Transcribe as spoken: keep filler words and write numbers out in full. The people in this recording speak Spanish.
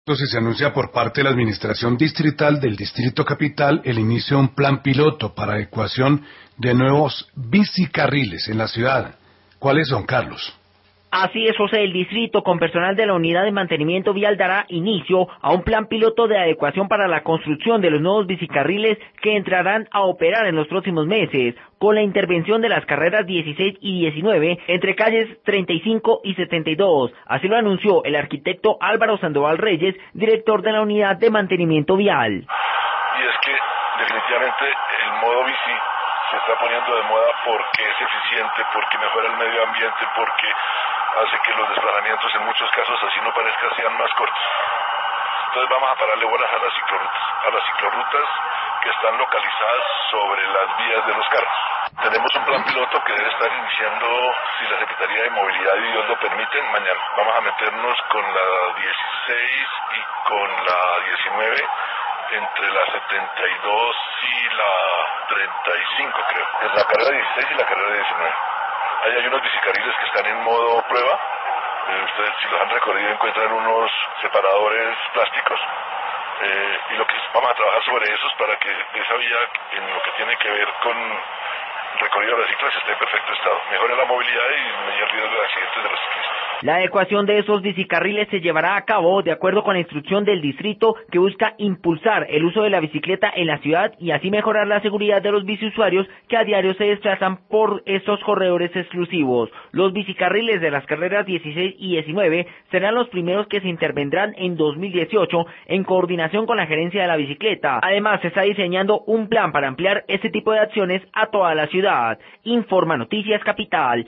Entonces se anuncia por parte de la Administración Distrital del Distrito Capital el inicio de un plan piloto para adecuación de nuevos bicicarriles en la ciudad. ¿Cuáles son, Carlos? Así es, José. El distrito, con personal de la Unidad de Mantenimiento Vial, dará inicio a un plan piloto de adecuación para la construcción de los nuevos bicicarriles que entrarán a operar en los próximos meses, con la intervención de las carreras dieciséis y diecinueve entre calles treinta y cinco y setenta y dos. Así lo anunció el arquitecto Álvaro Sandoval Reyes, director de la Unidad de Mantenimiento Vial. Y es que definitivamente el modo bici se está poniendo de moda porque es eficiente, porque mejora el medio ambiente, porque hace que los desplazamientos en muchos casos, así no parezca, sean más cortos. Entonces vamos a pararle bolas a las ciclorrutas, a las ciclorrutas que están localizadas sobre las vías de los carros. Tenemos un plan piloto que debe estar iniciando, si la Secretaría de Movilidad y Dios lo permiten, mañana. Vamos a meternos con la dieciséis y con la diecinueve, entre la setenta y dos y la treinta y cinco, creo. Es la carrera dieciséis y la carrera diecinueve. Ahí hay unos bicicarriles que están en modo prueba. Eh, ustedes, si los han recorrido, encuentran unos separadores plásticos. Eh, y lo que vamos a trabajar sobre esos para que esa vía, en lo que tiene que ver con recorrido de las ciclas, esté en perfecto estado. Mejore la movilidad y disminuye el riesgo de accidentes de los ciclistas. La adecuación de esos bicicarriles se llevará a cabo de acuerdo con la instrucción del distrito, que busca impulsar el uso de la bicicleta en la ciudad y así mejorar la seguridad de los biciusuarios que a diario se desplazan por estos corredores exclusivos. Los bicicarriles de las carreras dieciséis y diecinueve serán los primeros que se intervendrán en dos mil dieciocho en coordinación con la gerencia de la bicicleta. Además, se está diseñando un plan para ampliar este tipo de acciones a toda la ciudad. Informa Noticias Capital.